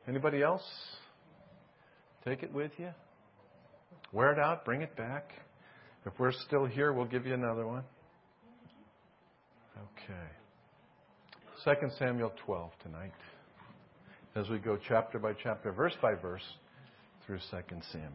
Anybody else? Take it with you. Wear it out. Bring it back. If we're still here, we'll give you another one. Okay. 2 Samuel 12 tonight. As we go chapter by chapter, verse by verse, through 2 Samuel.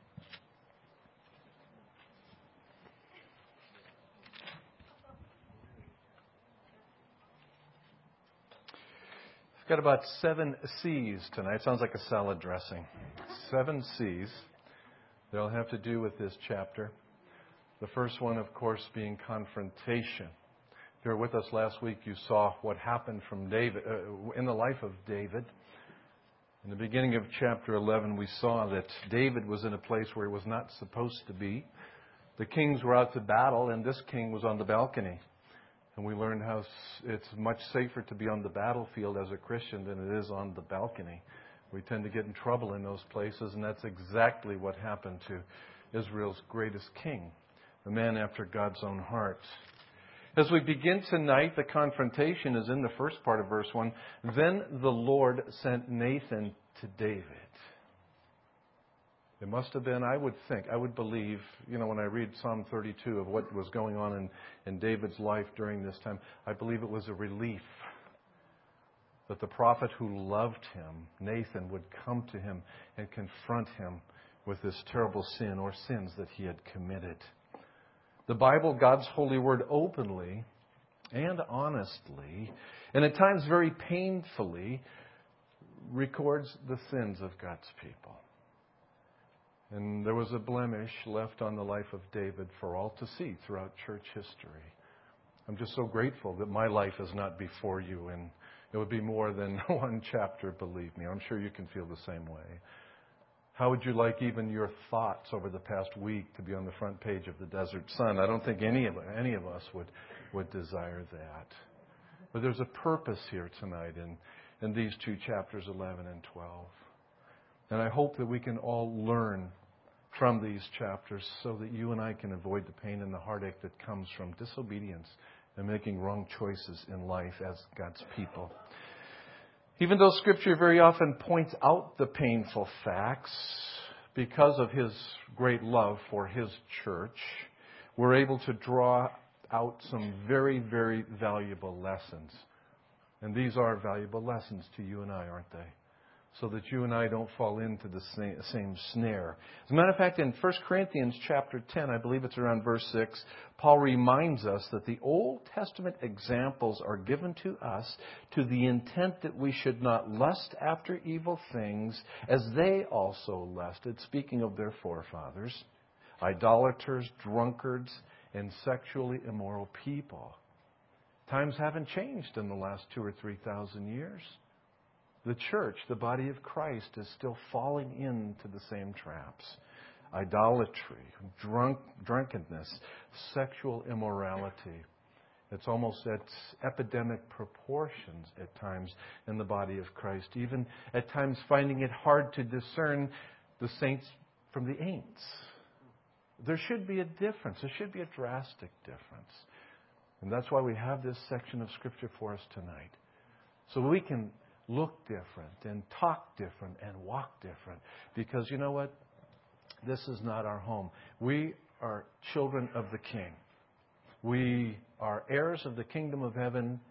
Got about 7 C's tonight. Sounds like a salad dressing. 7 C's. They'll have to do with this chapter. The first one, of course, being confrontation. If you were with us last week, you saw what happened from David in the life of David. In the beginning of chapter 11, we saw that David was in a place where he was not supposed to be. The kings were out to battle, and this king was on the balcony. And we learned how it's much safer to be on the battlefield as a Christian than it is on the balcony. We tend to get in trouble in those places, and that's exactly what happened to Israel's greatest king, a man after God's own heart. As we begin tonight, the confrontation is in the first part of verse 1. Then the Lord sent Nathan to David. It must have been, I would believe, when I read Psalm 32 of what was going on in David's life during this time, I believe it was a relief that the prophet who loved him, Nathan, would come to him and confront him with this terrible sin or sins that he had committed. The Bible, God's holy word, openly and honestly, and at times very painfully, records the sins of God's people. And there was a blemish left on the life of David for all to see throughout church history. I'm just so grateful that my life is not before you, and it would be more than one chapter, believe me. I'm sure you can feel the same way. How would you like even your thoughts over the past week to be on the front page of the Desert Sun? I don't think any of us would desire that. But there's a purpose here tonight in these 2 chapters, 11 and 12. And I hope that we can all learn from these chapters so that you and I can avoid the pain and the heartache that comes from disobedience and making wrong choices in life as God's people. Even though Scripture very often points out the painful facts, because of His great love for His church, we're able to draw out some very, very valuable lessons. And these are valuable lessons to you and I, aren't they? So that you and I don't fall into the same snare. As a matter of fact, in 1 Corinthians chapter 10, I believe it's around verse 6, Paul reminds us that the Old Testament examples are given to us to the intent that we should not lust after evil things as they also lusted, speaking of their forefathers, idolaters, drunkards, and sexually immoral people. Times haven't changed in the last 2,000 or 3,000 years. The church, the body of Christ, is still falling into the same traps. Idolatry, drunkenness, sexual immorality. It's almost at epidemic proportions at times in the body of Christ. Even at times finding it hard to discern the saints from the ain'ts. There should be a difference. There should be a drastic difference. And that's why we have this section of Scripture for us tonight. So we can look different and talk different and walk different. Because you know what? This is not our home. We are children of the King. We are heirs of the kingdom of heaven.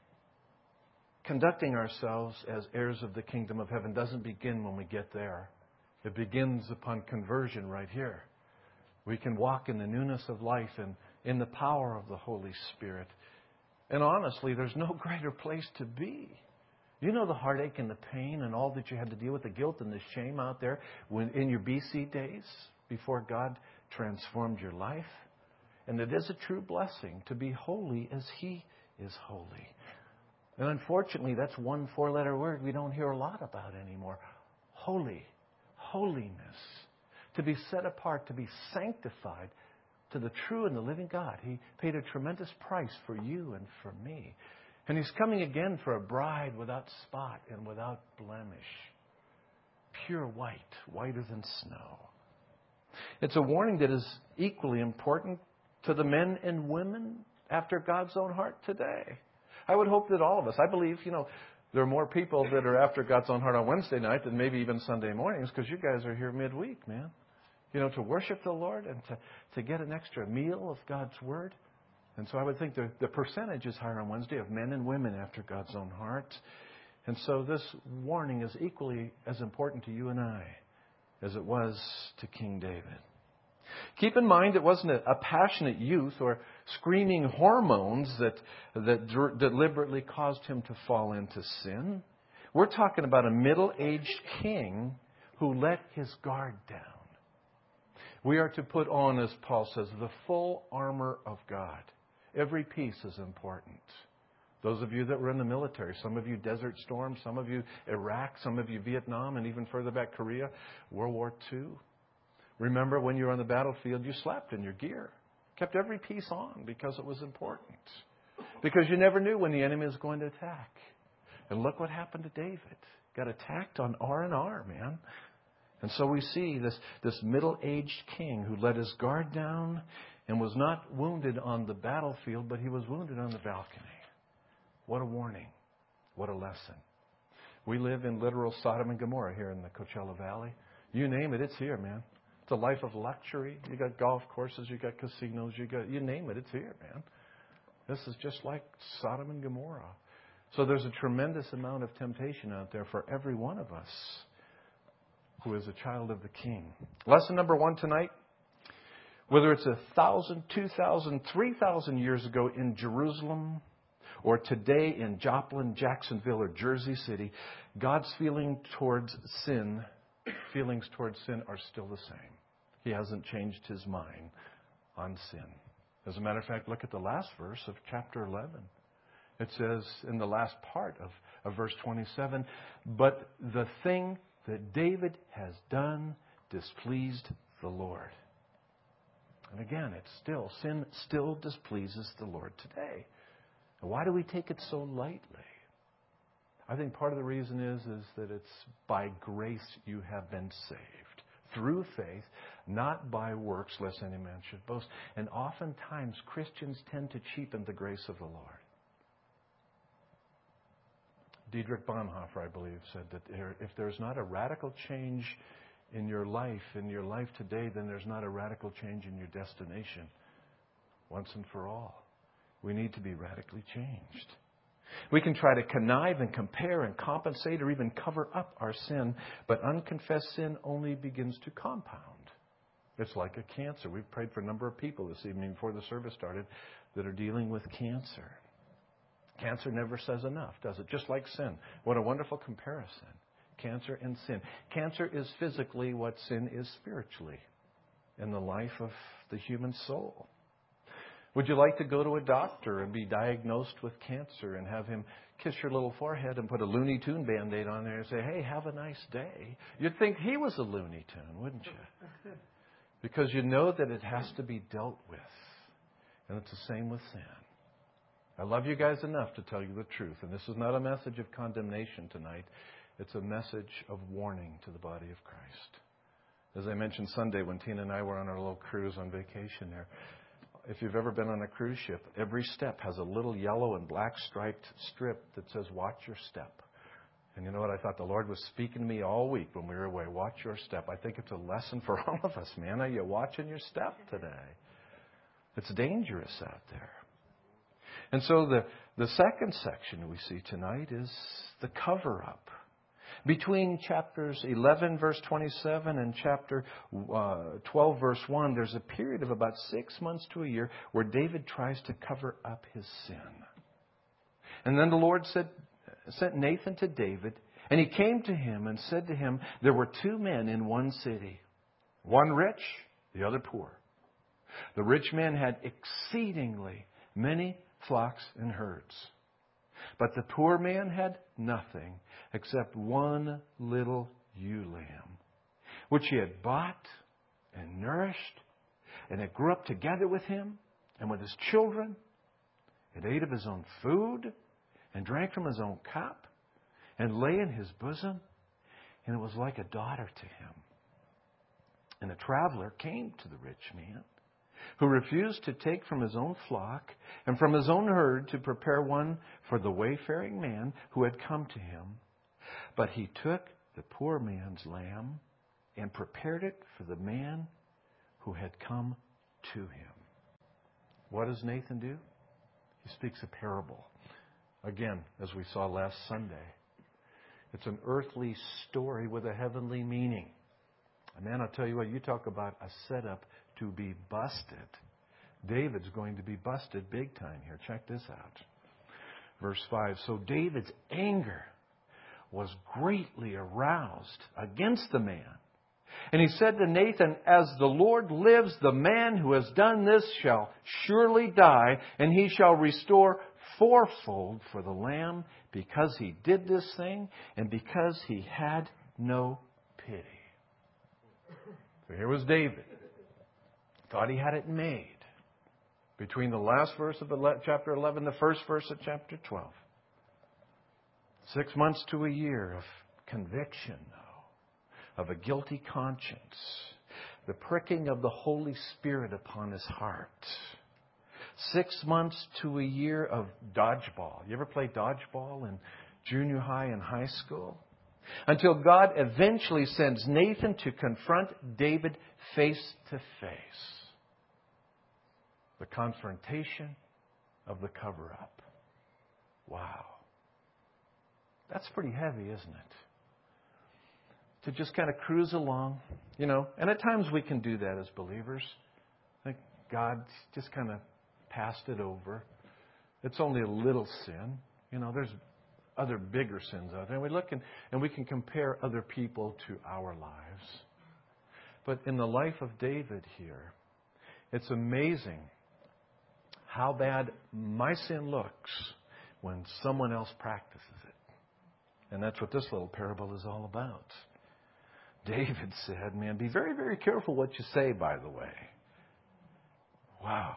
Conducting ourselves as heirs of the kingdom of heaven doesn't begin when we get there. It begins upon conversion right here. We can walk in the newness of life and in the power of the Holy Spirit. And honestly, there's no greater place to be. You know the heartache and the pain and all that you had to deal with, the guilt and the shame out there when in your BC days before God transformed your life. And it is a true blessing to be holy as He is holy. And unfortunately, that's one 4-letter word we don't hear a lot about anymore. Holy. Holiness. To be set apart, to be sanctified to the true and the living God. He paid a tremendous price for you and for me. And He's coming again for a bride without spot and without blemish. Pure white, whiter than snow. It's a warning that is equally important to the men and women after God's own heart today. I would hope that all of us, I believe, There are more people that are after God's own heart on Wednesday night than maybe even Sunday mornings, because you guys are here midweek, man. To worship the Lord and to get an extra meal of God's Word. And so I would think the percentage is higher on Wednesday of men and women after God's own heart. And so this warning is equally as important to you and I as it was to King David. Keep in mind, it wasn't a passionate youth or screaming hormones that deliberately caused him to fall into sin. We're talking about a middle-aged king who let his guard down. We are to put on, as Paul says, the full armor of God. Every piece is important. Those of you that were in the military, some of you Desert Storm, some of you Iraq, some of you Vietnam, and even further back Korea, World War II. Remember when you were on the battlefield, you slept in your gear. Kept every piece on because it was important. Because you never knew when the enemy was going to attack. And look what happened to David. Got attacked on R&R, man. And so we see this middle-aged king who let his guard down and was not wounded on the battlefield, but he was wounded on the balcony. What a warning. What a lesson. We live in literal Sodom and Gomorrah here in the Coachella Valley. You name it, it's here, man. It's a life of luxury. You got golf courses, you got casinos, you name it, it's here, man. This is just like Sodom and Gomorrah. So there's a tremendous amount of temptation out there for every one of us who is a child of the King. Lesson number 1 tonight. Whether it's 1,000, 2,000, 3,000 years ago in Jerusalem or today in Joplin, Jacksonville, or Jersey City, God's feelings towards sin are still the same. He hasn't changed His mind on sin. As a matter of fact, look at the last verse of chapter 11. It says in the last part of verse 27, but the thing that David has done displeased the Lord. And again, sin still displeases the Lord today. Why do we take it so lightly? I think part of the reason is that it's by grace you have been saved. Through faith, not by works, lest any man should boast. And oftentimes Christians tend to cheapen the grace of the Lord. Dietrich Bonhoeffer, I believe, said that if there's not a radical change in your life today, then there's not a radical change in your destination once and for all. We need to be radically changed. We can try to connive and compare and compensate or even cover up our sin, but unconfessed sin only begins to compound. It's like a cancer. We've prayed for a number of people this evening before the service started that are dealing with cancer. Cancer never says enough, does it? Just like sin. What a wonderful comparison. Cancer and sin. Cancer is physically what sin is spiritually in the life of the human soul. Would you like to go to a doctor and be diagnosed with cancer and have him kiss your little forehead and put a Looney Tune Band-Aid on there and say, hey, have a nice day? You'd think he was a Looney Tune, wouldn't you? Because you know that it has to be dealt with. And it's the same with sin. I love you guys enough to tell you the truth. And this is not a message of condemnation tonight. It's a message of warning to the body of Christ. As I mentioned Sunday when Tina and I were on our little cruise on vacation there, if you've ever been on a cruise ship, every step has a little yellow and black striped strip that says, watch your step. And you know what? I thought the Lord was speaking to me all week when we were away. Watch your step. I think it's a lesson for all of us, man. Are you watching your step today? It's dangerous out there. And so the second section we see tonight is the cover-up. Between chapters 11, verse 27, and chapter 12, verse 1, there's a period of about 6 months to a year where David tries to cover up his sin. And then the Lord sent Nathan to David, and he came to him and said to him, there were 2 men in one city, one rich, the other poor. The rich man had exceedingly many flocks and herds. But the poor man had nothing except one little ewe lamb, which he had bought and nourished, and it grew up together with him and with his children. It ate of his own food and drank from his own cup and lay in his bosom, and it was like a daughter to him. And a traveler came to the rich man, who refused to take from his own flock and from his own herd to prepare one for the wayfaring man who had come to him. But he took the poor man's lamb and prepared it for the man who had come to him. What does Nathan do? He speaks a parable. Again, as we saw last Sunday. It's an earthly story with a heavenly meaning. And man, I'll tell you what, you talk about a setup to be busted. David's going to be busted big time here. Check this out. Verse 5. So David's anger was greatly aroused against the man. And he said to Nathan, as the Lord lives, the man who has done this shall surely die, and he shall restore fourfold for the lamb, because he did this thing and because he had no pity. So here was David. Thought he had it made. Between the last verse of chapter 11, the first verse of chapter 12. 6 months to a year of conviction, though, of a guilty conscience. The pricking of the Holy Spirit upon his heart. 6 months to a year of dodgeball. You ever play dodgeball in junior high and high school? Until God eventually sends Nathan to confront David face to face. The confrontation of the cover-up. Wow. That's pretty heavy, isn't it? To just kind of cruise along, and at times we can do that as believers. I think God just kind of passed it over. It's only a little sin. There's other bigger sins out there. And we look and we can compare other people to our lives. But in the life of David here, it's amazing how bad my sin looks when someone else practices it. And that's what this little parable is all about. David said, man, be very, very careful what you say, by the way. Wow.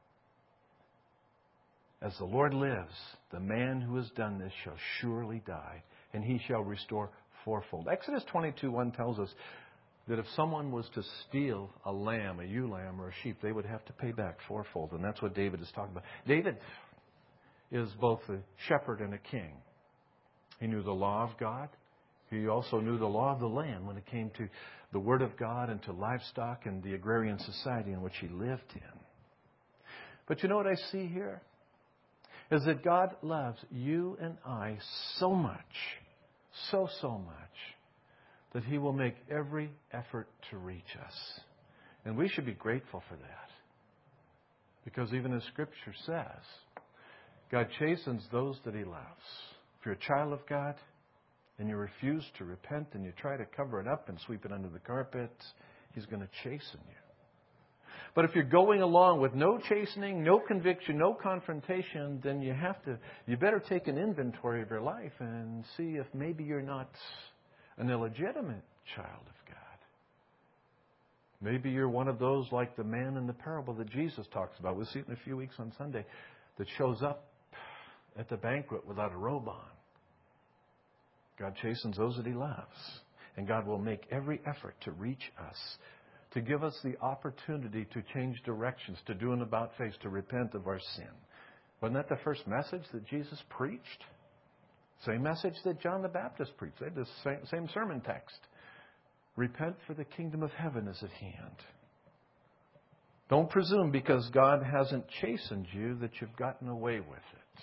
As the Lord lives, the man who has done this shall surely die, and he shall restore fourfold. Exodus 22:1 tells us that if someone was to steal a lamb, a ewe lamb or a sheep, they would have to pay back fourfold. And that's what David is talking about. David is both a shepherd and a king. He knew the law of God. He also knew the law of the land when it came to the Word of God and to livestock and the agrarian society in which he lived in. But you know what I see here? Is that God loves you and I so much, so much, that He will make every effort to reach us. And we should be grateful for that. Because even as Scripture says, God chastens those that He loves. If you're a child of God and you refuse to repent and you try to cover it up and sweep it under the carpet, He's going to chasten you. But if you're going along with no chastening, no conviction, no confrontation, then you better take an inventory of your life and see if maybe you're not an illegitimate child of God. Maybe you're one of those like the man in the parable that Jesus talks about. We'll see it in a few weeks on Sunday, that shows up at the banquet without a robe on. God chastens those that He loves. And God will make every effort to reach us, to give us the opportunity to change directions, to do an about-face, to repent of our sin. Wasn't that the first message that Jesus preached? Same message that John the Baptist preached. They had the same sermon text. Repent, for the kingdom of heaven is at hand. Don't presume because God hasn't chastened you that you've gotten away with it.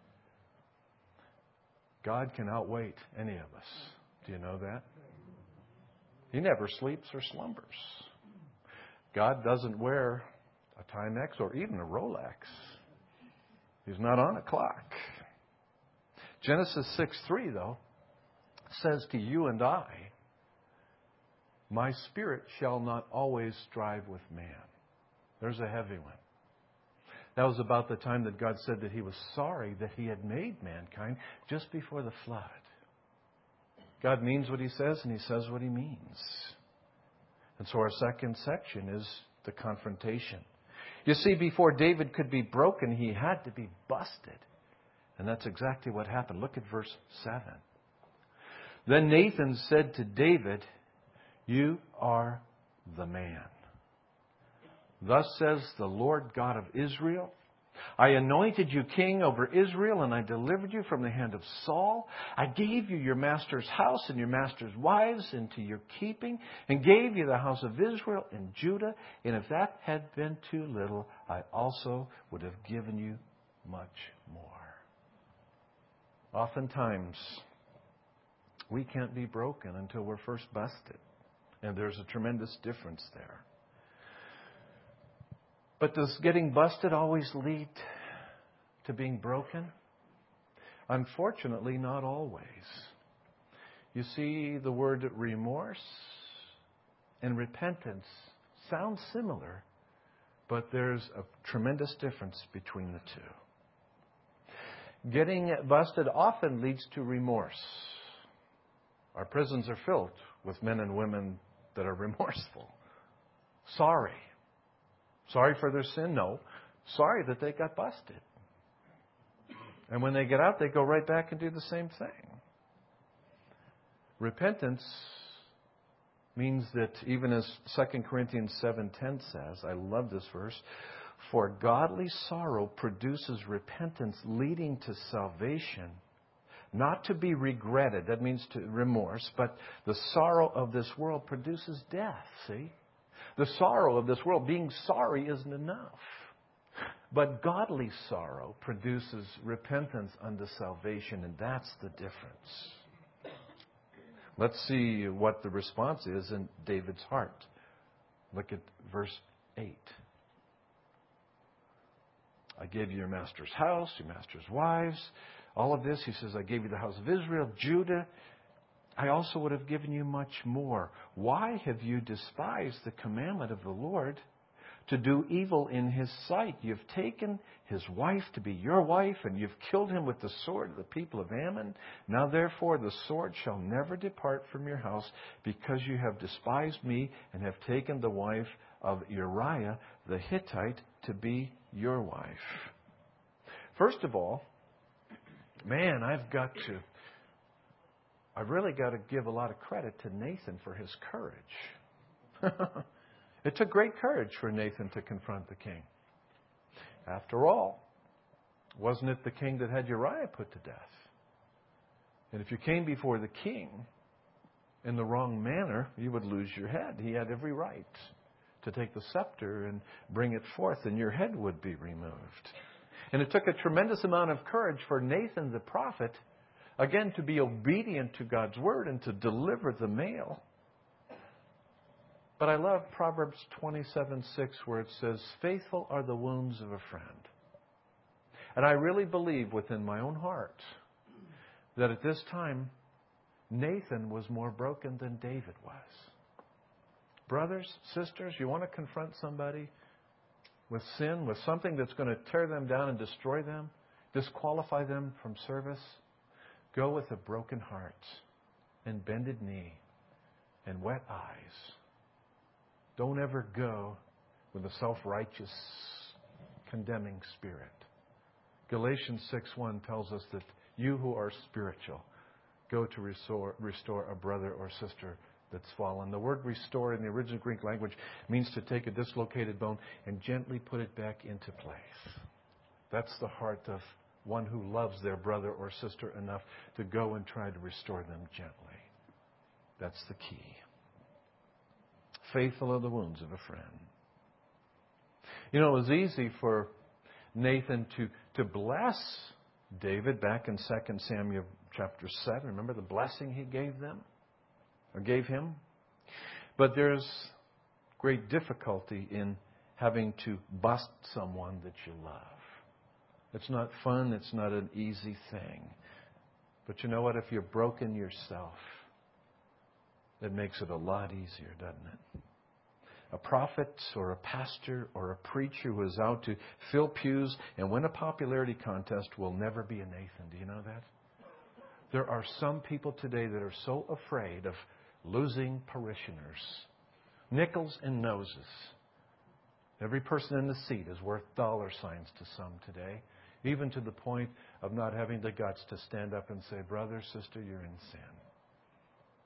God can outwait any of us. Do you know that? He never sleeps or slumbers. God doesn't wear a Timex or even a Rolex. He's not on a clock. Genesis 6:3, though, says to you and I, my spirit shall not always strive with man. There's a heavy one. That was about the time that God said that He was sorry that He had made mankind just before the flood. God means what He says, and He says what He means. And so our second section is the confrontation. You see, before David could be broken, he had to be busted. And that's exactly what happened. Look at verse 7. Then Nathan said to David, you are the man. Thus says the Lord God of Israel, I anointed you king over Israel, and I delivered you from the hand of Saul. I gave you your master's house and your master's wives into your keeping, and gave you the house of Israel and Judah. And if that had been too little, I also would have given you much more. Oftentimes, we can't be broken until we're first busted. And there's a tremendous difference there. But does getting busted always lead to being broken? Unfortunately, not always. You see, the word remorse and repentance sound similar, but there's a tremendous difference between the two. Getting busted often leads to remorse. Our prisons are filled with men and women that are remorseful. Sorry. Sorry for their sin? No. Sorry that they got busted. And when they get out, they go right back and do the same thing. Repentance means that, even as 2 Corinthians 7:10 says, I love this verse, for godly sorrow produces repentance leading to salvation, not to be regretted. That means to remorse, but the sorrow of this world produces death, see? The sorrow of this world, being sorry isn't enough. But godly sorrow produces repentance unto salvation, and that's the difference. Let's see what the response is in David's heart. Look at verse 8. I gave you your master's house, your master's wives. All of this, he says, I gave you the house of Israel, Judah. I also would have given you much more. Why have you despised the commandment of the Lord to do evil in His sight? You've taken His wife to be your wife, and you've killed him with the sword of the people of Ammon. Now therefore the sword shall never depart from your house, because you have despised me and have taken the wife of Uriah the Hittite to be your wife. First of all, man, I've really got to give a lot of credit to Nathan for his courage. It took great courage for Nathan to confront the king. After all, wasn't it the king that had Uriah put to death? And if you came before the king in the wrong manner, you would lose your head. He had every right to take the scepter and bring it forth, and your head would be removed. And it took a tremendous amount of courage for Nathan the prophet, again, to be obedient to God's word and to deliver the mail. But I love Proverbs 27:6, where it says, faithful are the wounds of a friend. And I really believe within my own heart that at this time, Nathan was more broken than David was. Brothers, sisters, you want to confront somebody with sin, with something that's going to tear them down and destroy them, disqualify them from service? Go with a broken heart and bended knee and wet eyes. Don't ever go with a self-righteous, condemning spirit. Galatians 6:1 tells us that you who are spiritual go to restore a brother or sister that's fallen. The word restore in the original Greek language means to take a dislocated bone and gently put it back into place. That's the heart of one who loves their brother or sister enough to go and try to restore them gently. That's the key. Faithful are the wounds of a friend. You know, it was easy for Nathan to bless David back in 2 Samuel chapter 7. Remember the blessing he gave him? But there's great difficulty in having to bust someone that you love. It's not fun. It's not an easy thing. But you know what? If you're broken yourself, it makes it a lot easier, doesn't it? A prophet or a pastor or a preacher who is out to fill pews and win a popularity contest will never be a Nathan. Do you know that? There are some people today that are so afraid of losing parishioners. Nickels and noses. Every person in the seat is worth dollar signs to some today, even to the point of not having the guts to stand up and say, brother, sister, you're in sin.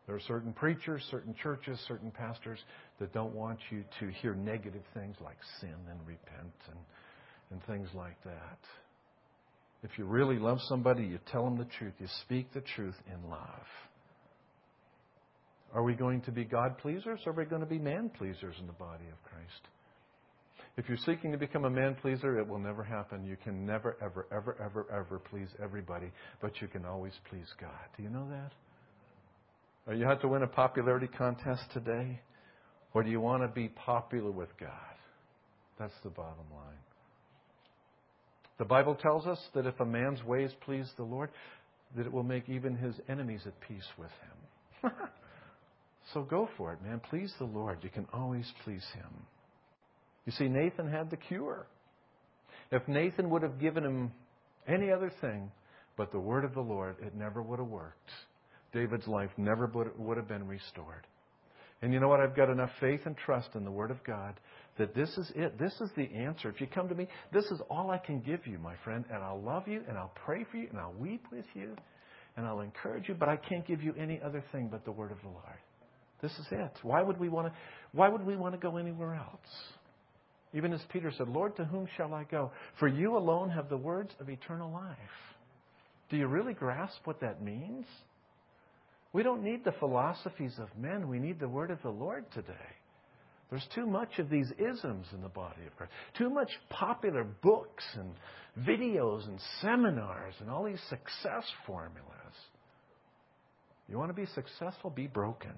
There are certain preachers, certain churches, certain pastors that don't want you to hear negative things like sin and repent and things like that. If you really love somebody, you tell them the truth. You speak the truth in love. Are we going to be God pleasers or are we going to be man pleasers in the body of Christ? If you're seeking to become a man pleaser, it will never happen. You can never, ever, ever, ever, ever please everybody, but you can always please God. Do you know that? Or you have to win a popularity contest today? Or do you want to be popular with God? That's the bottom line. The Bible tells us that if a man's ways please the Lord, that it will make even his enemies at peace with him. So go for it, man. Please the Lord. You can always please Him. You see, Nathan had the cure. If Nathan would have given him any other thing but the word of the Lord, it never would have worked. David's life never would have been restored. And you know what? I've got enough faith and trust in the Word of God that this is it. This is the answer. If you come to me, this is all I can give you, my friend. And I'll love you, and I'll pray for you, and I'll weep with you, and I'll encourage you. But I can't give you any other thing but the Word of the Lord. This is it. Why would we want to go anywhere else? Even as Peter said, Lord, to whom shall I go? For you alone have the words of eternal life. Do you really grasp what that means? We don't need the philosophies of men. We need the word of the Lord today. There's too much of these isms in the body of Christ. Too much popular books and videos and seminars and all these success formulas. You want to be successful? Be broken.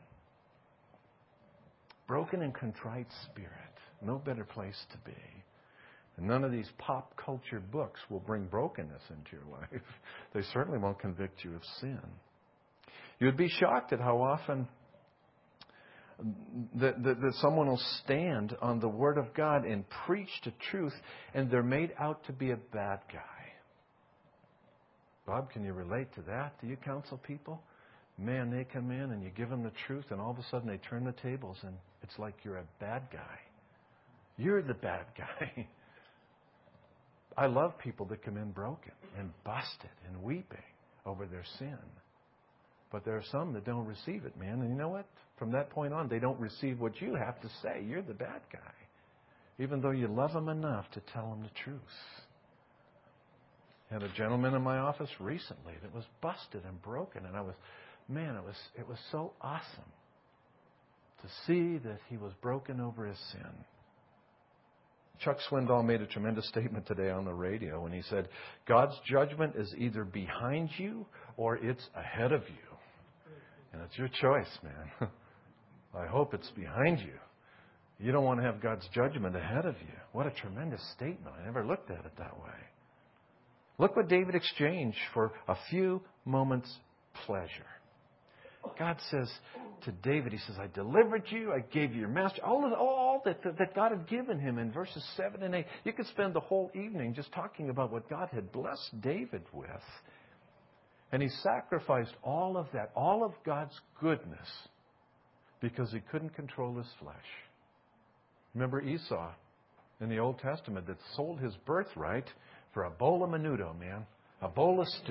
Broken and contrite spirit. No better place to be. And none of these pop culture books will bring brokenness into your life. They certainly won't convict you of sin. You'd be shocked at how often that someone will stand on the Word of God and preach the truth, and they're made out to be a bad guy. Bob, can you relate to that? Do you counsel people? Man, they come in and you give them the truth, and all of a sudden they turn the tables, and it's like you're a bad guy. You're the bad guy. I love people that come in broken and busted and weeping over their sin. But there are some that don't receive it, man. And you know what? From that point on, they don't receive what you have to say. You're the bad guy. Even though you love them enough to tell them the truth. I had a gentleman in my office recently that was busted and broken. And it was so awesome to see that he was broken over his sin. Chuck Swindoll made a tremendous statement today on the radio when he said, God's judgment is either behind you or it's ahead of you. And it's your choice, man. I hope it's behind you. You don't want to have God's judgment ahead of you. What a tremendous statement. I never looked at it that way. Look what David exchanged for a few moments' pleasure. God says to David, He says, I delivered you, I gave you your master, all that God had given him in verses 7 and 8. You could spend the whole evening just talking about what God had blessed David with. And he sacrificed all of that, all of God's goodness, because he couldn't control his flesh. Remember Esau in the Old Testament that sold his birthright for a bowl of menudo, man. A bowl of stew.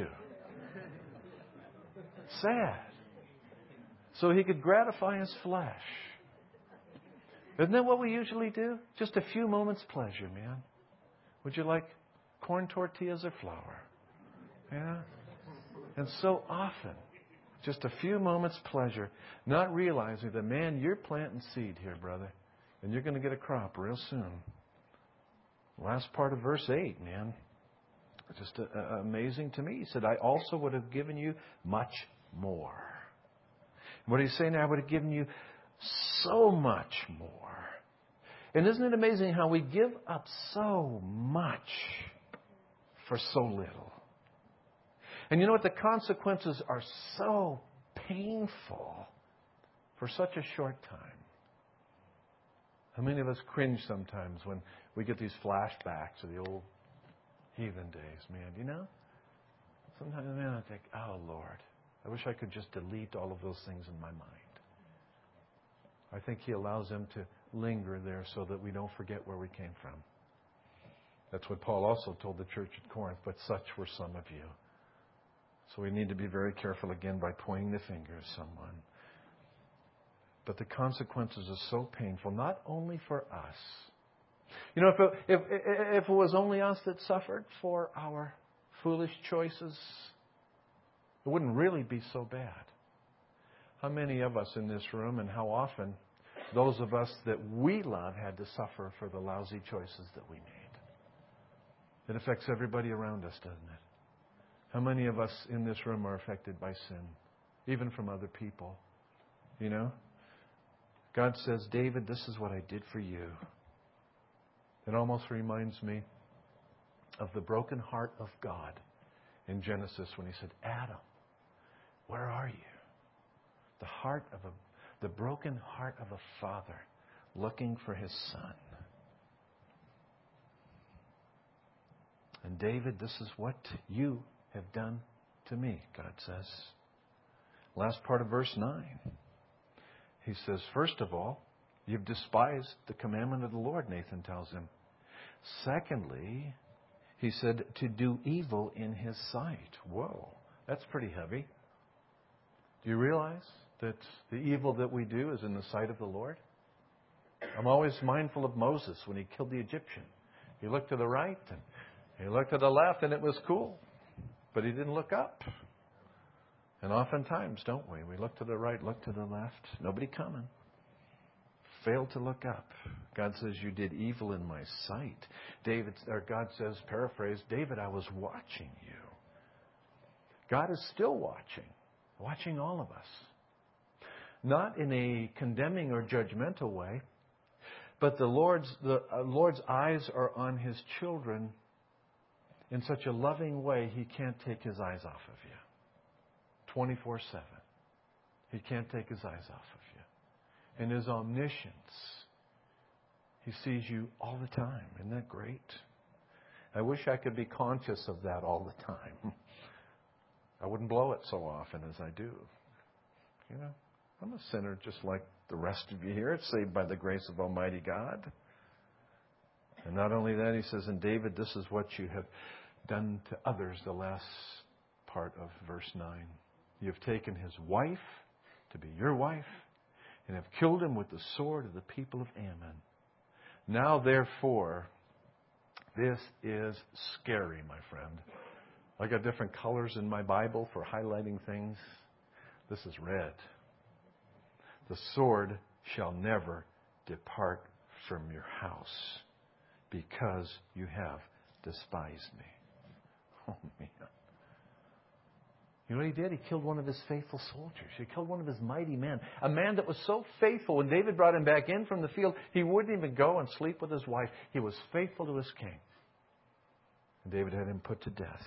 Sad. So he could gratify his flesh. Isn't that what we usually do? Just a few moments' pleasure, man. Would you like corn tortillas or flour? Yeah? And so often, just a few moments' pleasure, not realizing that, man, you're planting seed here, brother. And you're going to get a crop real soon. Last part of verse 8, man. Just amazing to me. He said, I also would have given you much more. What he's saying, I would have given you so much more. And isn't it amazing how we give up so much for so little? And you know what? The consequences are so painful for such a short time. How many of us cringe sometimes when we get these flashbacks of the old heathen days, man? You know? Sometimes, man, I think, oh, Lord, I wish I could just delete all of those things in my mind. I think He allows them to linger there so that we don't forget where we came from. That's what Paul also told the church at Corinth, but such were some of you. So we need to be very careful again by pointing the finger at someone. But the consequences are so painful, not only for us. You know, if it was only us that suffered for our foolish choices, it wouldn't really be so bad. How many of us in this room, and how often those of us that we love had to suffer for the lousy choices that we made? It affects everybody around us, doesn't it? How many of us in this room are affected by sin, even from other people? You know? God says, David, this is what I did for you. It almost reminds me of the broken heart of God in Genesis when He said, Adam, where are you? The broken heart of a father looking for his son. And David, this is what you have done to me, God says. Last part of verse 9. He says, first of all, you've despised the commandment of the Lord, Nathan tells him. Secondly, he said, to do evil in His sight. Whoa, that's pretty heavy. Do you realize that the evil that we do is in the sight of the Lord? I'm always mindful of Moses when he killed the Egyptian. He looked to the right and he looked to the left and it was cool. But he didn't look up. And oftentimes, don't we? We look to the right, look to the left. Nobody coming. Fail to look up. God says, you did evil in my sight. God says, paraphrase, David, I was watching you. God is still watching all of us. Not in a condemning or judgmental way, but the Lord's eyes are on His children in such a loving way, He can't take His eyes off of you. 24/7. He can't take His eyes off of you. In His omniscience, He sees you all the time. Isn't that great? I wish I could be conscious of that all the time. I wouldn't blow it so often as I do. You know, I'm a sinner just like the rest of you here, saved by the grace of Almighty God. And not only that, he says, and David, this is what you have done to others, the last part of verse 9. You have taken his wife to be your wife and have killed him with the sword of the people of Ammon. Now, therefore, this is scary, my friend. I got different colors in my Bible for highlighting things. This is red. The sword shall never depart from your house because you have despised me. Oh, man. You know what he did? He killed one of his faithful soldiers. He killed one of his mighty men. A man that was so faithful. When David brought him back in from the field, he wouldn't even go and sleep with his wife. He was faithful to his king. And David had him put to death.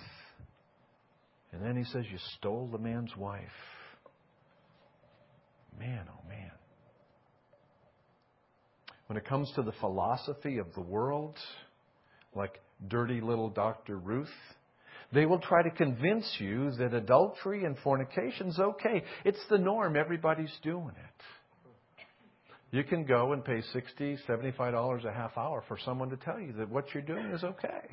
And then he says, you stole the man's wife. Man, oh man. When it comes to the philosophy of the world, like dirty little Dr. Ruth, they will try to convince you that adultery and fornication is okay. It's the norm. Everybody's doing it. You can go and pay $60, $75 a half hour for someone to tell you that what you're doing is okay.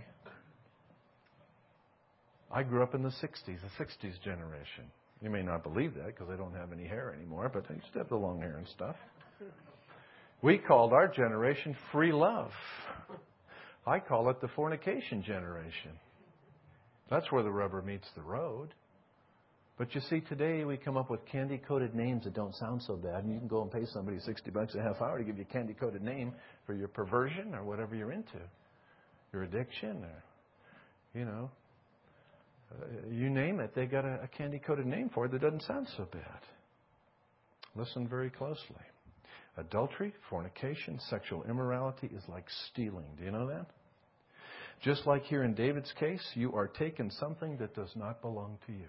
I grew up in the 60s, the 60s generation. You may not believe that because I don't have any hair anymore, but I used to have the long hair and stuff. We called our generation free love. I call it the fornication generation. That's where the rubber meets the road. But you see, today we come up with candy-coated names that don't sound so bad, and you can go and pay somebody $60 a half hour to give you a candy-coated name for your perversion or whatever you're into, your addiction, or, you know, you name it. They got a candy-coated name for it that doesn't sound so bad. Listen very closely. Adultery, fornication, sexual immorality is like stealing. Do you know that? Just like here in David's case, you are taking something that does not belong to you.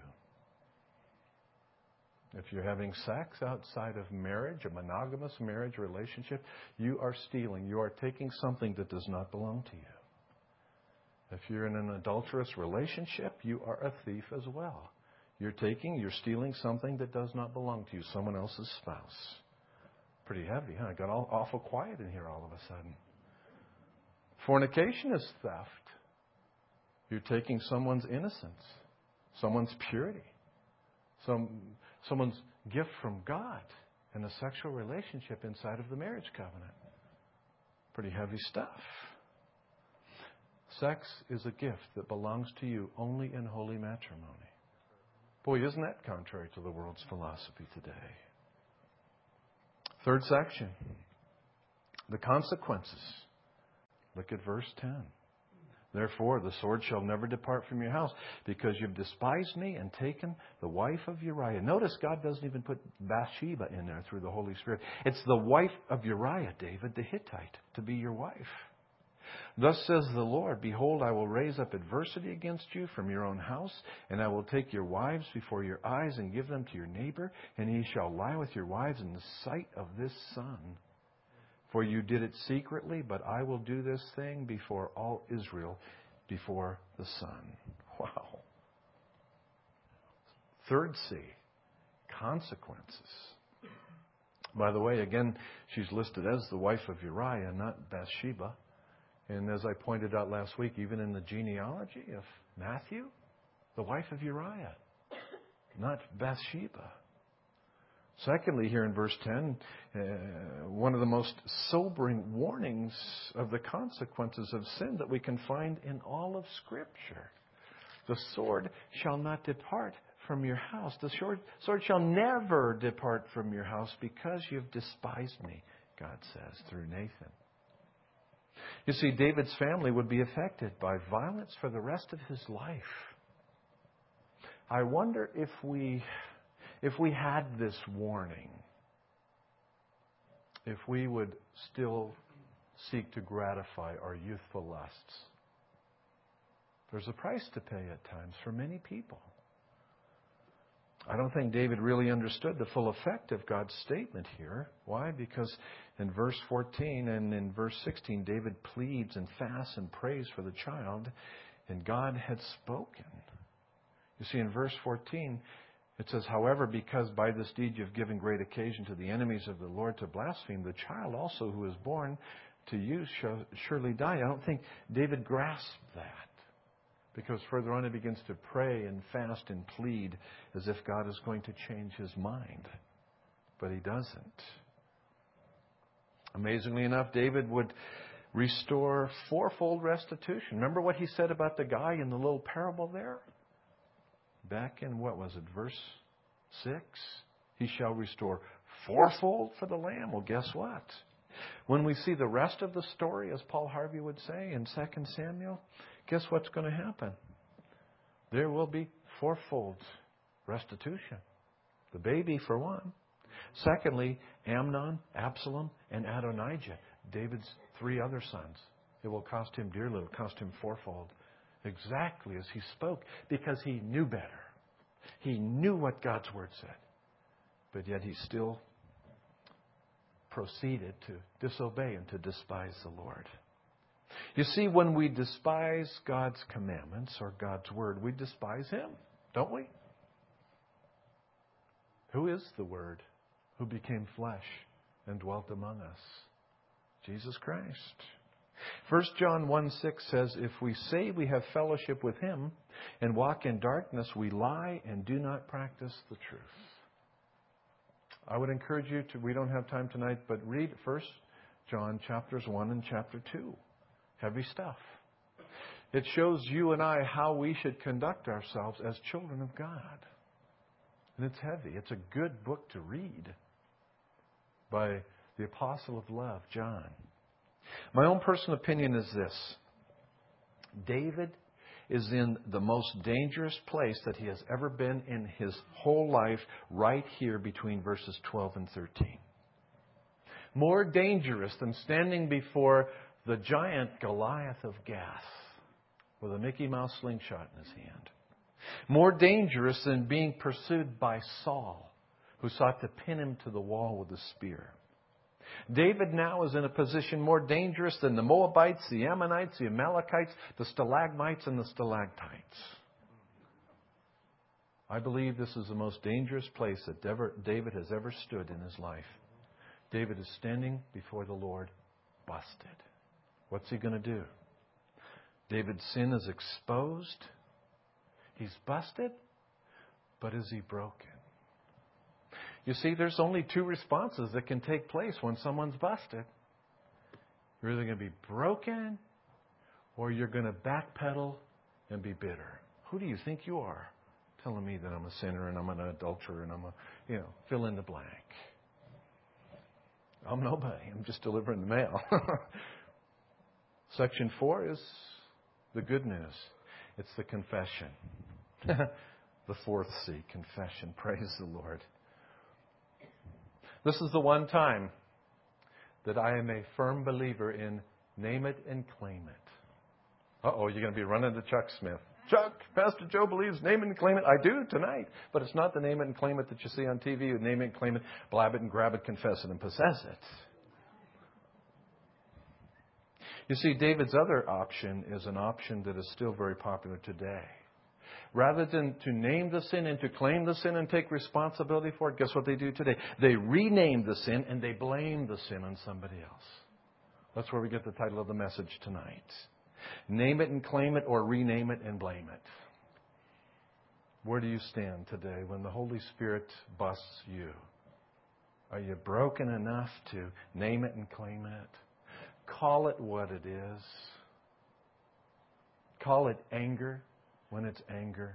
If you're having sex outside of marriage, a monogamous marriage relationship, you are stealing. You are taking something that does not belong to you. If you're in an adulterous relationship, you are a thief as well. You're stealing something that does not belong to you, someone else's spouse. Pretty heavy, huh? It got awful quiet in here all of a sudden. Fornication is theft. You're taking someone's innocence, someone's purity, someone's gift from God, and a sexual relationship inside of the marriage covenant. Pretty heavy stuff. Sex is a gift that belongs to you only in holy matrimony. Boy, isn't that contrary to the world's philosophy today? Third section. The consequences. Look at verse 10. Therefore, the sword shall never depart from your house, because you've despised me and taken the wife of Uriah. Notice God doesn't even put Bathsheba in there through the Holy Spirit. It's the wife of Uriah, David, the Hittite, to be your wife. Thus says the Lord, behold, I will raise up adversity against you from your own house, and I will take your wives before your eyes and give them to your neighbor, and he shall lie with your wives in the sight of this sun. For you did it secretly, but I will do this thing before all Israel, before the sun. Wow. Third C, consequences. By the way, again, she's listed as the wife of Uriah, not Bathsheba. And as I pointed out last week, even in the genealogy of Matthew, the wife of Uriah, not Bathsheba. Secondly, here in verse 10, one of the most sobering warnings of the consequences of sin that we can find in all of Scripture. The sword shall not depart from your house. The sword shall never depart from your house because you've despised me, God says through Nathan. You see, David's family would be affected by violence for the rest of his life. I wonder if we had this warning, if we would still seek to gratify our youthful lusts. There's a price to pay at times for many people. I don't think David really understood the full effect of God's statement here. Why? Because in verse 14 and in verse 16, David pleads and fasts and prays for the child, and God had spoken. You see, in verse 14, it says, however, because by this deed you've given great occasion to the enemies of the Lord to blaspheme, the child also who is born to you shall surely die. I don't think David grasped that. Because further on he begins to pray and fast and plead as if God is going to change his mind. But he doesn't. Amazingly enough, David would restore fourfold restitution. Remember what he said about the guy in the little parable there? Back in, what was it, verse 6? He shall restore fourfold for the lamb. Well, guess what? When we see the rest of the story, as Paul Harvey would say in 2 Samuel, guess what's going to happen? There will be fourfold restitution. The baby, for one. Secondly, Amnon, Absalom, and Adonijah, David's three other sons. It will cost him dearly. It will cost him fourfold. Exactly as he spoke, because he knew better. He knew what God's Word said. But yet he still proceeded to disobey and to despise the Lord. You see, when we despise God's commandments or God's Word, we despise Him, don't we? Who is the Word who became flesh and dwelt among us? Jesus Christ. 1 John 1:6 says, if we say we have fellowship with Him and walk in darkness, we lie and do not practice the truth. I would encourage you to, we don't have time tonight, but read 1 John chapters 1 and chapter 2. Heavy stuff. It shows you and I how we should conduct ourselves as children of God. And it's heavy. It's a good book to read by the apostle of love, John. My own personal opinion is this. David is in the most dangerous place that he has ever been in his whole life, right here between verses 12 and 13. More dangerous than standing before the giant Goliath of Gath with a Mickey Mouse slingshot in his hand. More dangerous than being pursued by Saul, who sought to pin him to the wall with a spear. David now is in a position more dangerous than the Moabites, the Ammonites, the Amalekites, the stalagmites, and the stalactites. I believe this is the most dangerous place that David has ever stood in his life. David is standing before the Lord, busted. What's he going to do? David's sin is exposed. He's busted, but is he broken? You see, there's only two responses that can take place when someone's busted. You're either going to be broken or you're going to backpedal and be bitter. Who do you think you are? Telling me that I'm a sinner and I'm an adulterer and I'm a, fill in the blank. I'm nobody. I'm just delivering the mail. Section 4 is the good news. It's the confession. The fourth C, confession. Praise the Lord. This is the one time that I am a firm believer in name it and claim it. Uh-oh, you're going to be running to Chuck Smith. Chuck, Pastor Joe believes name it and claim it. I do tonight. But it's not the name it and claim it that you see on TV. You name it and claim it, blab it and grab it, confess it and possess it. You see, David's other option is an option that is still very popular today. Rather than to name the sin and to claim the sin and take responsibility for it, guess what they do today? They rename the sin and they blame the sin on somebody else. That's where we get the title of the message tonight. Name it and claim it, or rename it and blame it. Where do you stand today when the Holy Spirit busts you? Are you broken enough to name it and claim it? Call it what it is. Call it anger when it's anger.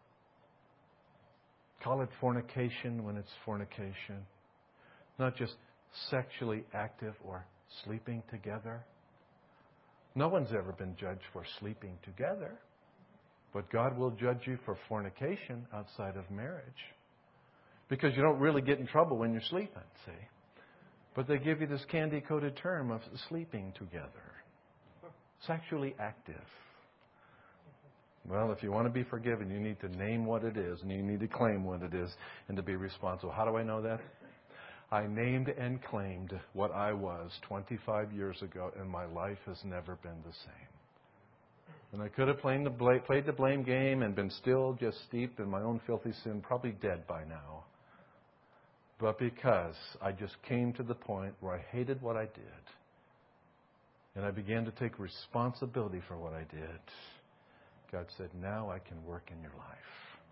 Call it fornication when it's fornication. Not just sexually active or sleeping together. No one's ever been judged for sleeping together. But God will judge you for fornication outside of marriage. Because you don't really get in trouble when you're sleeping, see? But they give you this candy-coated term of sleeping together. Sexually active. Well, if you want to be forgiven, you need to name what it is, and you need to claim what it is, and to be responsible. How do I know that? I named and claimed what I was 25 years ago, and my life has never been the same. And I could have played the blame game and been still just steeped in my own filthy sin, probably dead by now. But because I just came to the point where I hated what I did, and I began to take responsibility for what I did, God said, now I can work in your life.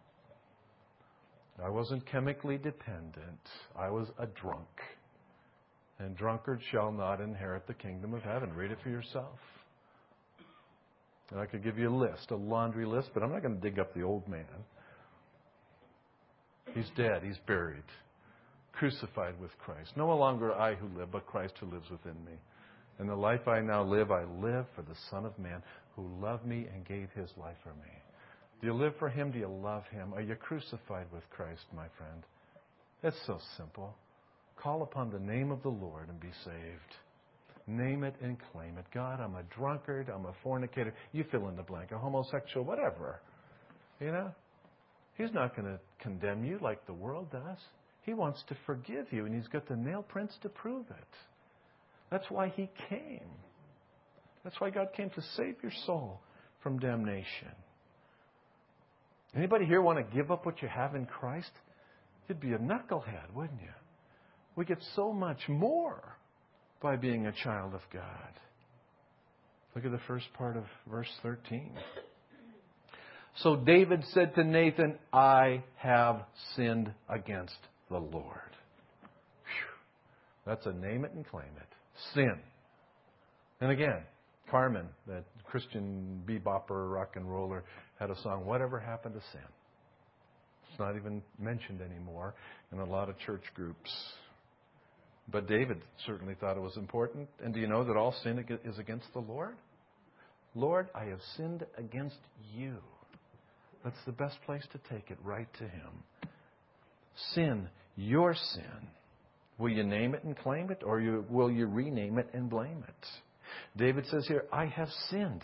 I wasn't chemically dependent. I was a drunk. And drunkards shall not inherit the kingdom of heaven. Read it for yourself. And I could give you a list, a laundry list, but I'm not going to dig up the old man. He's dead. He's buried. Crucified with Christ. No longer I who live, but Christ who lives within me. And the life I now live, I live for the Son of Man who loved me and gave His life for me. Do you live for Him? Do you love Him? Are you crucified with Christ, my friend? It's so simple. Call upon the name of the Lord and be saved. Name it and claim it. God, I'm a drunkard. I'm a fornicator. You fill in the blank. A homosexual, whatever. You know? He's not going to condemn you like the world does. He wants to forgive you, and He's got the nail prints to prove it. That's why He came. That's why God came, to save your soul from damnation. Anybody here want to give up what you have in Christ? You'd be a knucklehead, wouldn't you? We get so much more by being a child of God. Look at the first part of verse 13. So David said to Nathan, I have sinned against the Lord. Whew. That's a name it and claim it. Sin. And again, Carmen, that Christian bebopper, rock and roller, had a song, Whatever Happened to Sin? It's not even mentioned anymore in a lot of church groups. But David certainly thought it was important. And do you know that all sin is against the Lord? Lord, I have sinned against you. That's the best place to take it, right to Him. Sin, your sin. Will you name it and claim it, or will you rename it and blame it? David says here, I have sinned.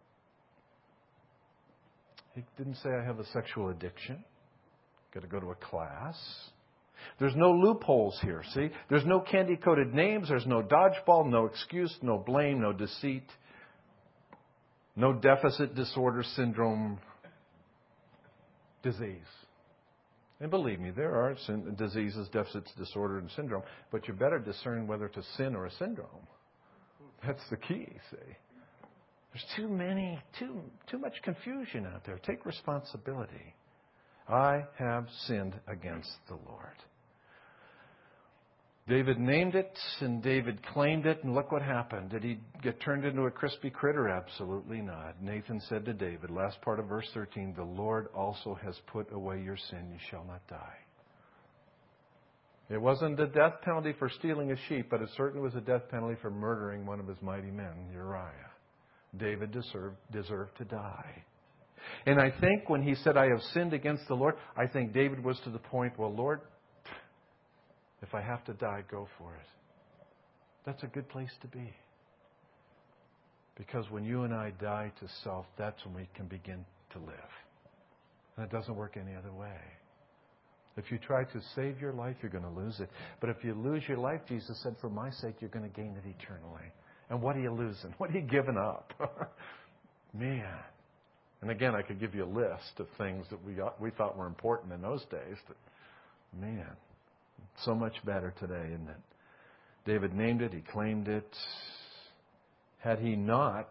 He didn't say I have a sexual addiction. Got to go to a class. There's no loopholes here, see? There's no candy-coated names. There's no dodgeball, no excuse, no blame, no deceit, no deficit disorder syndrome disease. And believe me, there are diseases, deficits, disorder, and syndrome, but you better discern whether it's a sin or a syndrome. That's the key, see? There's too much confusion out there. Take responsibility. I have sinned against the Lord. David named it, and David claimed it, and look what happened. Did he get turned into a crispy critter? Absolutely not. Nathan said to David, last part of verse 13, the Lord also has put away your sin, you shall not die. It wasn't a death penalty for stealing a sheep, but it certainly was a death penalty for murdering one of his mighty men, Uriah. David deserved to die. And I think when he said, I have sinned against the Lord, I think David was to the point, well, Lord, if I have to die, go for it. That's a good place to be. Because when you and I die to self, that's when we can begin to live. And it doesn't work any other way. If you try to save your life, you're going to lose it. But if you lose your life, Jesus said, for my sake, you're going to gain it eternally. And what are you losing? What are you giving up? Man. And again, I could give you a list of things that we thought were important in those days. But man, so much better today, isn't it? David named it. He claimed it. Had he not,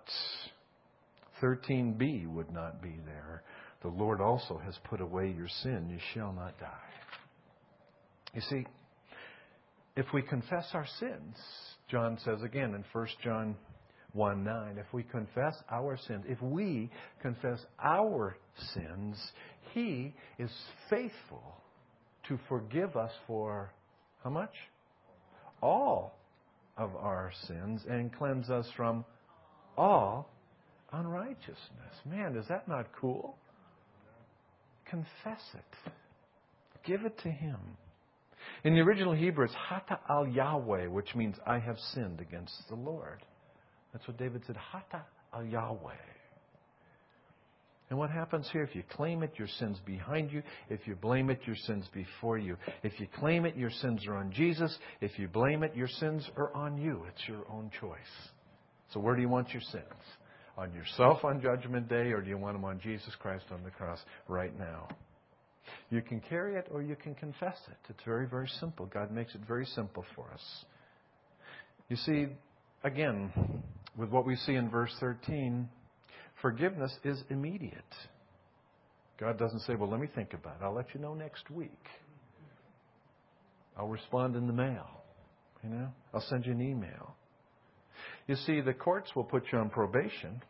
13b would not be there. The Lord also has put away your sin. You shall not die. You see, if we confess our sins, John says again in 1 John 1:9, if we confess our sins, if we confess our sins, He is faithful to forgive us for how much? All of our sins and cleanse us from all unrighteousness. Man, is that not cool? Confess it. Give it to Him. In the original Hebrew, it's Hata al Yahweh, which means I have sinned against the Lord. That's what David said, Hata al Yahweh. And what happens here? If you claim it, your sin's behind you. If you blame it, your sin's before you. If you claim it, your sins are on Jesus. If you blame it, your sins are on you. It's your own choice. So where do you want your sins? On yourself on Judgment Day, or do you want them on Jesus Christ on the cross right now? You can carry it or you can confess it. It's very, very simple. God makes it very simple for us. You see, again, with what we see in verse 13, forgiveness is immediate. God doesn't say, well, let me think about it. I'll let you know next week. I'll respond in the mail. I'll send you an email. You see, the courts will put you on probation,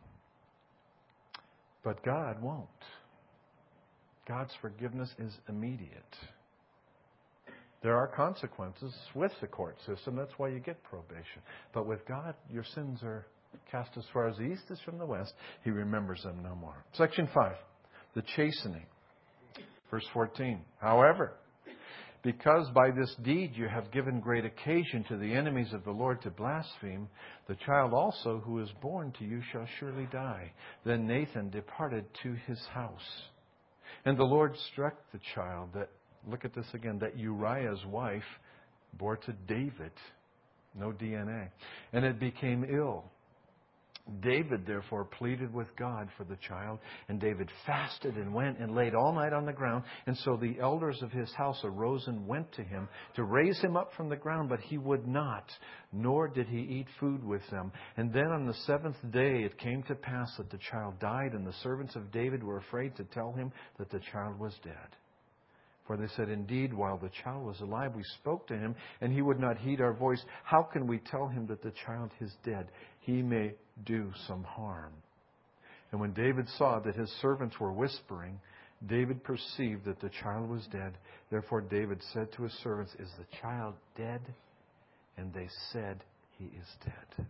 but God won't. God's forgiveness is immediate. There are consequences with the court system. That's why you get probation. But with God, your sins are cast as far as the east is from the west. He remembers them no more. Section 5, the chastening. Verse 14. However, because by this deed you have given great occasion to the enemies of the Lord to blaspheme, the child also who is born to you shall surely die. Then Nathan departed to his house. And the Lord struck the child that, look at this again, that Uriah's wife bore to David. No DNA. And it became ill. David, therefore, pleaded with God for the child, and David fasted and went and laid all night on the ground. And so the elders of his house arose and went to him to raise him up from the ground, but he would not, nor did he eat food with them. And then on the 7th day it came to pass that the child died, and the servants of David were afraid to tell him that the child was dead. For they said, indeed, while the child was alive, we spoke to him, and he would not heed our voice. How can we tell him that the child is dead? He may do some harm. And when David saw that his servants were whispering, David perceived that the child was dead. Therefore David said to his servants, is the child dead? And they said, he is dead.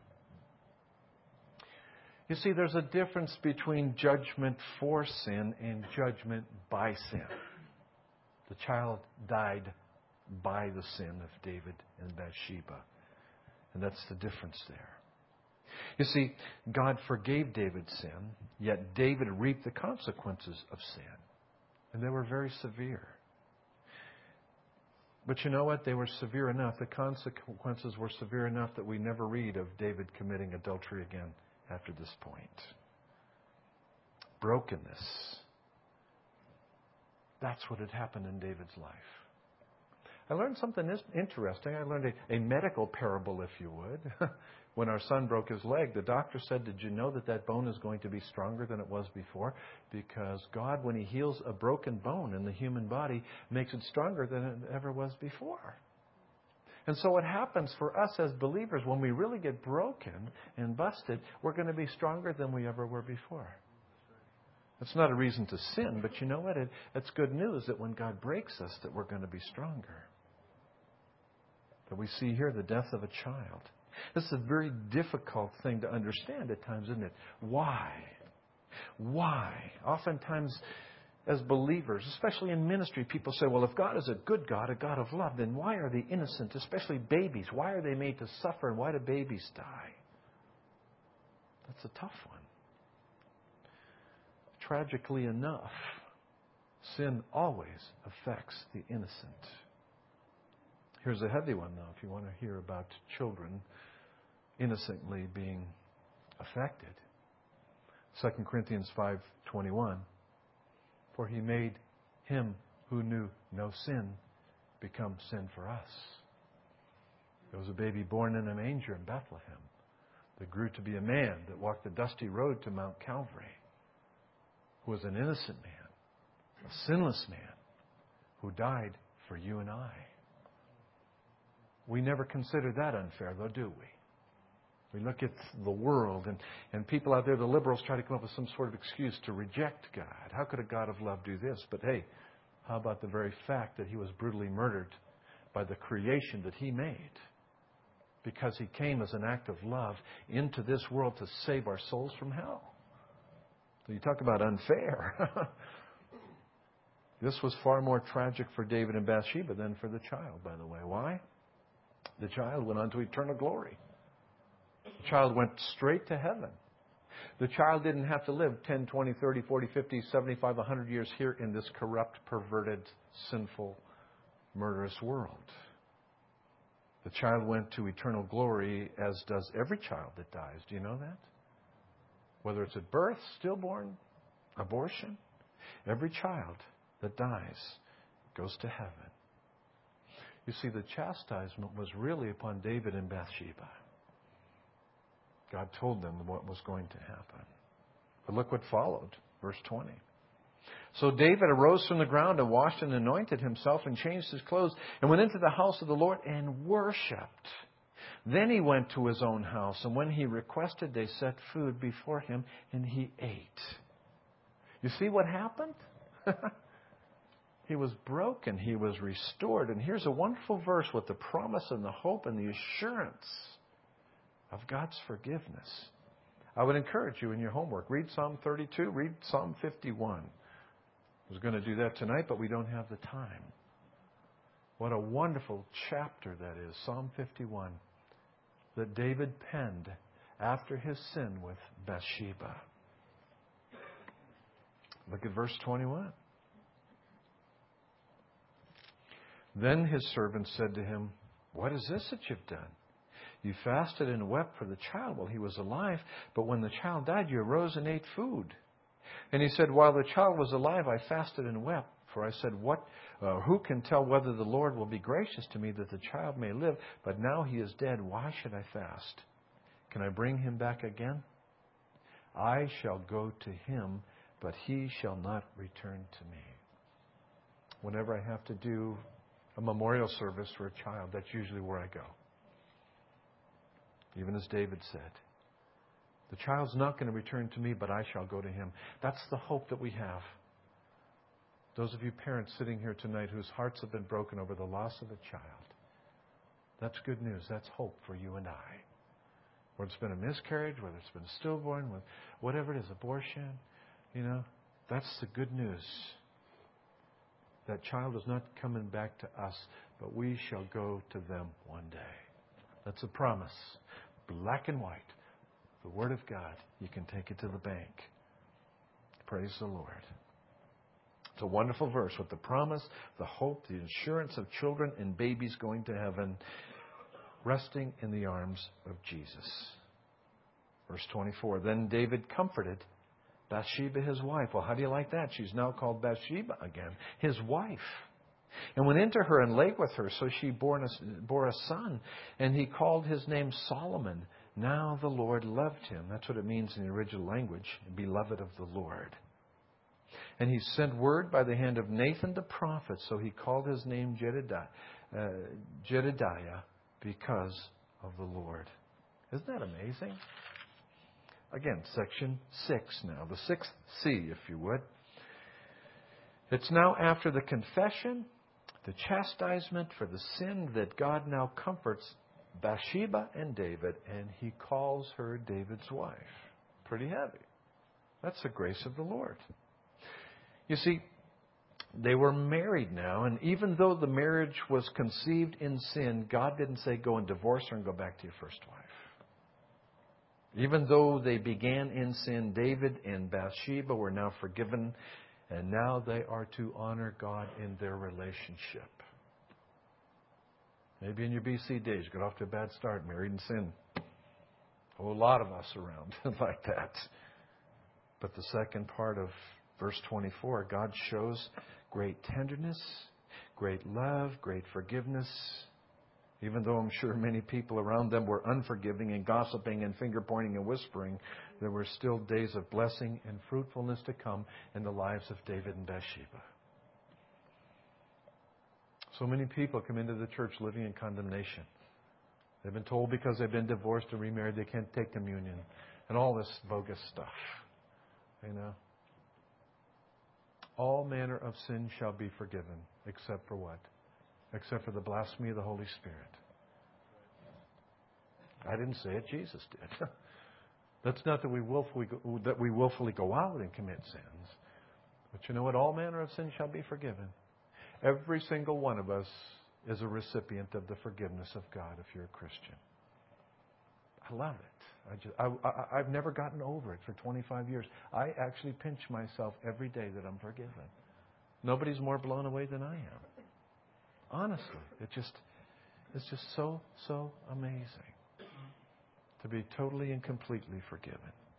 You see, there's a difference between judgment for sin and judgment by sin. The child died by the sin of David and Bathsheba. And that's the difference there. You see, God forgave David's sin, yet David reaped the consequences of sin. And they were very severe. But you know what? They were severe enough. The consequences were severe enough that we never read of David committing adultery again after this point. Brokenness. That's what had happened in David's life. I learned something interesting. I learned a medical parable, if you would. When our son broke his leg, the doctor said, did you know that bone is going to be stronger than it was before? Because God, when He heals a broken bone in the human body, makes it stronger than it ever was before. And so what happens for us as believers, when we really get broken and busted, we're going to be stronger than we ever were before. It's not a reason to sin, but you know what? It's good news that when God breaks us, that we're going to be stronger. That we see here the death of a child. This is a very difficult thing to understand at times, isn't it? Why? Why? Oftentimes, as believers, especially in ministry, people say, well, if God is a good God, a God of love, then why are the innocent, especially babies, why are they made to suffer and why do babies die? That's a tough one. Tragically enough, sin always affects the innocent. Here's a heavy one, though, if you want to hear about children innocently being affected. 2 Corinthians 5:21. For he made him who knew no sin become sin for us. There was a baby born in a manger in Bethlehem that grew to be a man that walked the dusty road to Mount Calvary, who was an innocent man, a sinless man, who died for you and I. We never consider that unfair, though, do we? We look at the world and people out there, the liberals, try to come up with some sort of excuse to reject God. How could a God of love do this? But hey, how about the very fact that he was brutally murdered by the creation that he made? Because he came as an act of love into this world to save our souls from hell. So you talk about unfair. This was far more tragic for David and Bathsheba than for the child, by the way. Why? The child went on to eternal glory. The child went straight to heaven. The child didn't have to live 10, 20, 30, 40, 50, 75, 100 years here in this corrupt, perverted, sinful, murderous world. The child went to eternal glory, as does every child that dies. Do you know that? Whether it's at birth, stillborn, abortion, every child that dies goes to heaven. You see, the chastisement was really upon David and Bathsheba. God told them what was going to happen. But look what followed. Verse 20. So David arose from the ground and washed and anointed himself and changed his clothes and went into the house of the Lord and worshipped. Then he went to his own house, and when he requested, they set food before him, and he ate. You see what happened? He was broken. He was restored. And here's a wonderful verse with the promise and the hope and the assurance of God's forgiveness. I would encourage you in your homework, read Psalm 32, read Psalm 51. I was going to do that tonight, but we don't have the time. What a wonderful chapter that is, Psalm 51, that David penned after his sin with Bathsheba. Look at verse 21. Then his servant said to him, "What is this that you've done? You fasted and wept for the child while he was alive, but when the child died, you arose and ate food." And he said, "While the child was alive, I fasted and wept. For I said, who can tell whether the Lord will be gracious to me that the child may live? But now he is dead. Why should I fast? Can I bring him back again? I shall go to him, but he shall not return to me." Whenever I have to do a memorial service for a child, that's usually where I go. Even as David said, the child's not going to return to me, but I shall go to him. That's the hope that we have. Those of you parents sitting here tonight whose hearts have been broken over the loss of a child, that's good news. That's hope for you and I. Whether it's been a miscarriage, whether it's been a stillborn, whatever it is, abortion, that's the good news. That child is not coming back to us, but we shall go to them one day. That's a promise. Black and white. The Word of God. You can take it to the bank. Praise the Lord. It's a wonderful verse with the promise, the hope, the assurance of children and babies going to heaven, resting in the arms of Jesus. Verse 24. Then David comforted Bathsheba, his wife. Well, how do you like that? She's now called Bathsheba again, his wife. And went into her and lay with her. So she bore a son, and he called his name Solomon. Now the Lord loved him. That's what it means in the original language, beloved of the Lord. And he sent word by the hand of Nathan the prophet. So he called his name Jedediah, because of the Lord. Isn't that amazing? Again, section 6 now. The 6th C, if you would. It's now after the confession, the chastisement for the sin, that God now comforts Bathsheba and David, and He calls her David's wife. Pretty heavy. That's the grace of the Lord. You see, they were married now, and even though the marriage was conceived in sin, God didn't say go and divorce her and go back to your first wife. Even though they began in sin, David and Bathsheba were now forgiven, and now they are to honor God in their relationship. Maybe in your BC days, you got off to a bad start, married in sin. A whole lot of us around like that. But the second part of verse 24, God shows great tenderness, great love, great forgiveness. Even though I'm sure many people around them were unforgiving and gossiping and finger-pointing and whispering, there were still days of blessing and fruitfulness to come in the lives of David and Bathsheba. So many people come into the church living in condemnation. They've been told because they've been divorced or remarried they can't take communion and all this bogus stuff. You know? All manner of sin shall be forgiven, except for what? Except for the blasphemy of the Holy Spirit. I didn't say it, Jesus did. That's not that we willfully go out and commit sins. But you know what? All manner of sin shall be forgiven. Every single one of us is a recipient of the forgiveness of God if you're a Christian. I love it. I've never gotten over it for 25 years. I actually pinch myself every day that I'm forgiven. Nobody's more blown away than I am. Honestly, it's just so amazing to be totally and completely forgiven.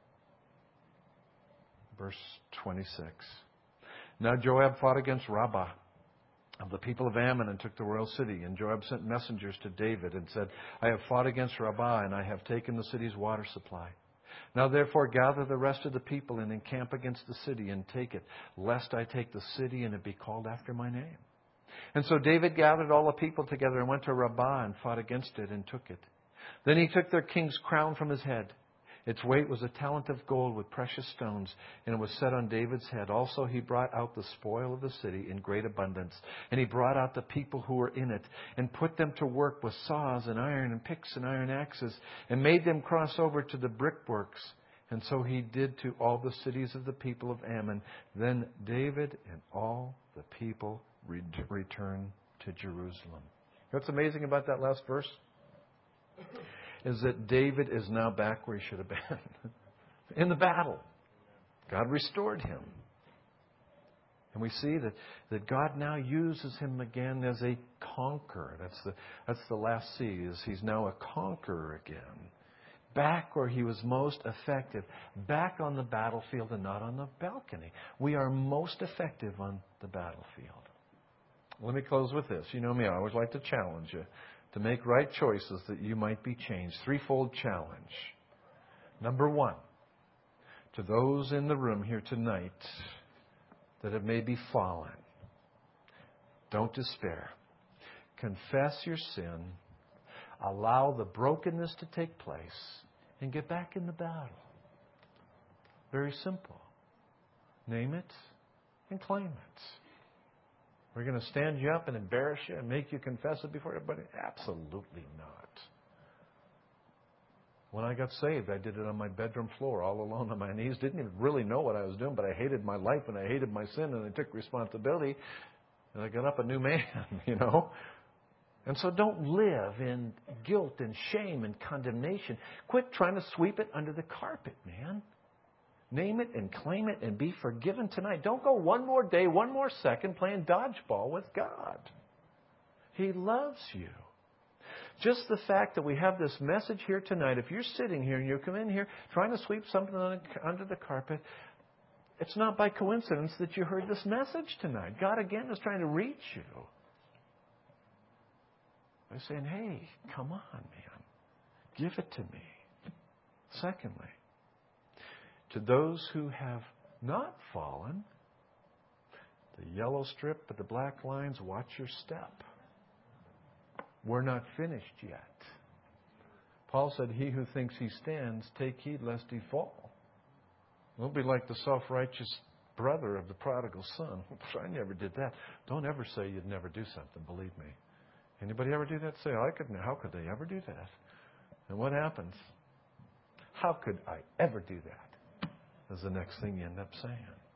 Verse 26. Now Joab fought against Rabbah of the people of Ammon and took the royal city. And Joab sent messengers to David and said, I have fought against Rabbah, and I have taken the city's water supply. Now therefore gather the rest of the people and encamp against the city and take it, lest I take the city and it be called after my name. And so David gathered all the people together and went to Rabbah and fought against it and took it. Then he took their king's crown from his head. Its weight was a talent of gold with precious stones, and it was set on David's head. Also he brought out the spoil of the city in great abundance, and he brought out the people who were in it, and put them to work with saws and iron and picks and iron axes, and made them cross over to the brickworks. And so he did to all the cities of the people of Ammon. Then David and all the people returned to Jerusalem. What's amazing about that last verse is that David is now back where he should have been. In the battle. God restored him. And we see that God now uses him again as a conqueror. That's the last C, is he's now a conqueror again. Back where he was most effective. Back on the battlefield and not on the balcony. We are most effective on the battlefield. Let me close with this. You know me, I always like to challenge you to make right choices that you might be changed. Threefold challenge. Number one, to those in the room here tonight that have maybe fallen, don't despair. Confess your sin, allow the brokenness to take place, and get back in the battle. Very simple. Name it and claim it. We're going to stand you up and embarrass you and make you confess it before everybody? Absolutely not. When I got saved, I did it on my bedroom floor, all alone on my knees. Didn't even really know what I was doing, but I hated my life and I hated my sin and I took responsibility. And I got up a new man, you know. And so don't live in guilt and shame and condemnation. Quit trying to sweep it under the carpet, man. Name it and claim it and be forgiven tonight. Don't go one more day, one more second playing dodgeball with God. He loves you. Just the fact that we have this message here tonight, if you're sitting here and you come in here trying to sweep something under the carpet, it's not by coincidence that you heard this message tonight. God, again, is trying to reach you. By saying, hey, come on, man. Give it to me. Secondly, to those who have not fallen, the yellow strip with the black lines, watch your step. We're not finished yet. Paul said, he who thinks he stands, take heed lest he fall. Don't be like the self-righteous brother of the prodigal son. I never did that. Don't ever say you'd never do something, believe me. Anybody ever do that? Say, how could they ever do that? And what happens? How could I ever do that? Is the next thing you end up saying.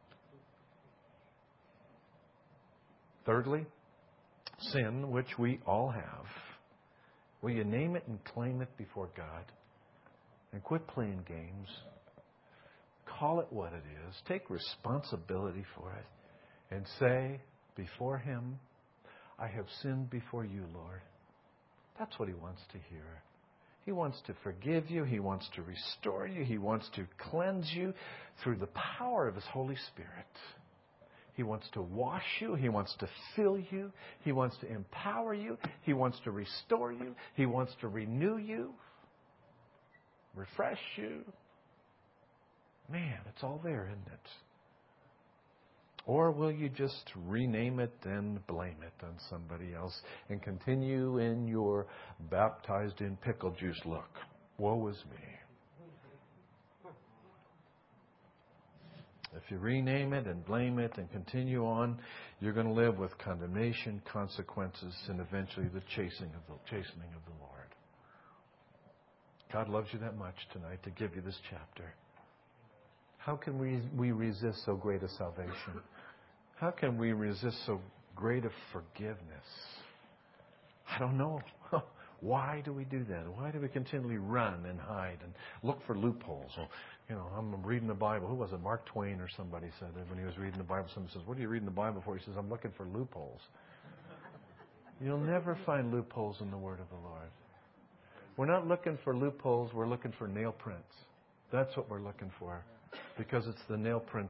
Thirdly, sin, which we all have. Will you name it and claim it before God? And quit playing games. Call it what it is. Take responsibility for it. And say before Him, I have sinned before you, Lord. That's what He wants to hear. He wants to forgive you. He wants to restore you. He wants to cleanse you through the power of His Holy Spirit. He wants to wash you. He wants to fill you. He wants to empower you. He wants to restore you. He wants to renew you, refresh you. Man, it's all there, isn't it? Or will you just rename it and blame it on somebody else and continue in your baptized in pickle juice look? Woe is me. If you rename it and blame it and continue on, you're going to live with condemnation, consequences, and eventually the chastening of the Lord. God loves you that much tonight to give you this chapter. How can we resist so great a salvation? How can we resist so great a forgiveness? I don't know. Why do we do that? Why do we continually run and hide and look for loopholes? Well, I'm reading the Bible. Who was it? Mark Twain or somebody said that when he was reading the Bible. Someone says, what are you reading the Bible for? He says, I'm looking for loopholes. You'll never find loopholes in the Word of the Lord. We're not looking for loopholes. We're looking for nail prints. That's what we're looking for. Because it's the nail print